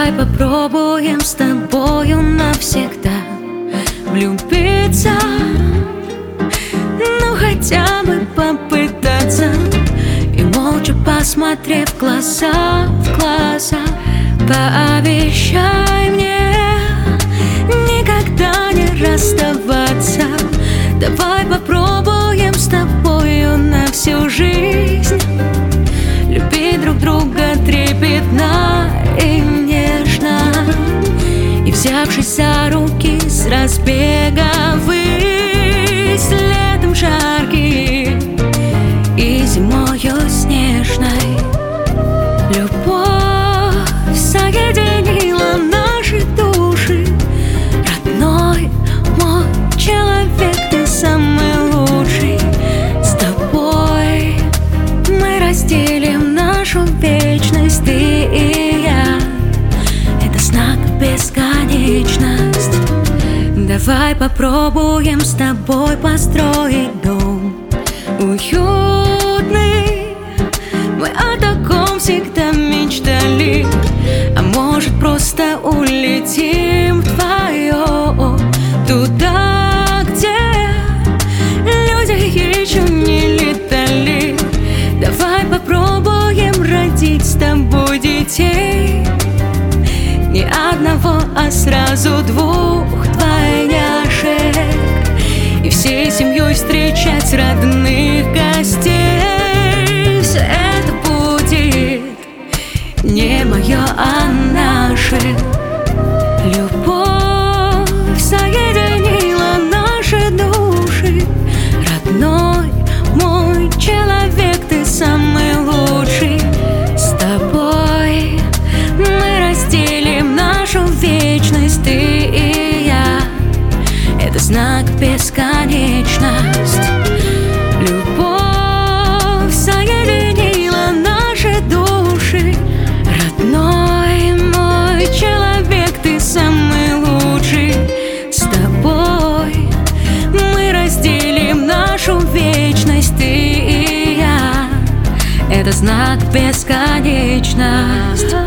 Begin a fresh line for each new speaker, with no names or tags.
Давай попробуем с тобою навсегда влюбиться, ну хотя бы попытаться. И молча посмотрев глаза в глаза, пообещай мне никогда не расставаться. Давай попробуем с тобою на всю жизнь любить друг друга трепетно и нежно. И взявшись за руки с разбега ввысь, летом жаркий и зимою снежной, любовь соединила наши души. Родной мой человек, ты самый лучший. С тобой мы разделим нашу вечность, ты и я. Это знак бесконечность. Давай попробуем с тобой построить дом уютный. Мы о таком всегда мечтали. А может, просто улетим вдвоем туда, где люди еще не летали. Давай попробуем родить с тобой детей. Не одного, а сразу двух двойняшек. И всей семьей встречать родных гостей. Все это будет не мое, а наше. Любовь соединила наши души. Родной мой человек, ты самый лучший. С тобой мы разделим нашу вечность, ты и я. Это знак бесконечность. Любовь соединила наши души. Родной мой человек, ты самый лучший. С тобой мы разделим нашу вечность, ты и я. Это знак бесконечность.